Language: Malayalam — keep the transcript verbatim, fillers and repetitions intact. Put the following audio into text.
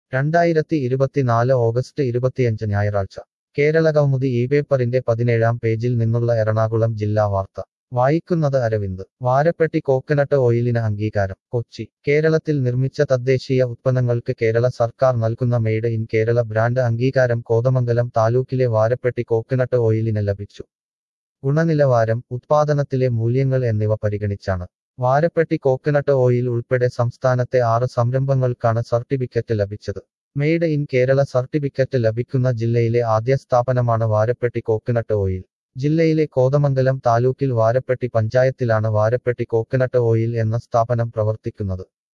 രണ്ടായിരത്തി ഇരുപത്തിനാല് ഓഗസ്റ്റ് ഇരുപത്തിയഞ്ച് ഞായറാഴ്ച കേരളകൗമുദി ഈ പേപ്പറിന്റെ പതിനേഴാം പേജിൽ നിന്നുള്ള എറണാകുളം ജില്ലാ വാർത്ത വായിക്കുന്നത് അരവിന്ദ്. വാരപ്പെട്ടി കോക്കനട്ട് ഓയിലിന് അംഗീകാരം. കൊച്ചി. കേരളത്തിൽ നിർമ്മിച്ച തദ്ദേശീയ ഉത്പന്നങ്ങൾക്ക് കേരള സർക്കാർ നൽകുന്ന മെയ്ഡ് ഇൻ കേരള ബ്രാൻഡ് അംഗീകാരം കോതമംഗലം താലൂക്കിലെ വാരപ്പെട്ടി കോക്കനട്ട് ഓയിലിന് ലഭിച്ചു. ഗുണനിലവാരം, ഉത്പാദനത്തിലെ മൂല്യങ്ങൾ എന്നിവ പരിഗണിച്ചാണ് വാരപ്പെട്ടി കോക്കനട്ട് ഓയിൽ ഉൾപ്പെടെ സംസ്ഥാനത്തെ ആറ് സംരംഭങ്ങൾക്കാണ് സർട്ടിഫിക്കറ്റ് ലഭിച്ചത്. മെയ്ഡ് ഇൻ കേരള സർട്ടിഫിക്കറ്റ് ലഭിക്കുന്ന ജില്ലയിലെ ആദ്യ സ്ഥാപനമാണ് വാരപ്പെട്ടി കോക്കനട്ട് ഓയിൽ. ജില്ലയിലെ കോതമംഗലം താലൂക്കിൽ വാരപ്പെട്ടി പഞ്ചായത്തിലാണ് വാരപ്പെട്ടി കോക്കനട്ട് ഓയിൽ എന്ന സ്ഥാപനം പ്രവർത്തിക്കുന്നത്.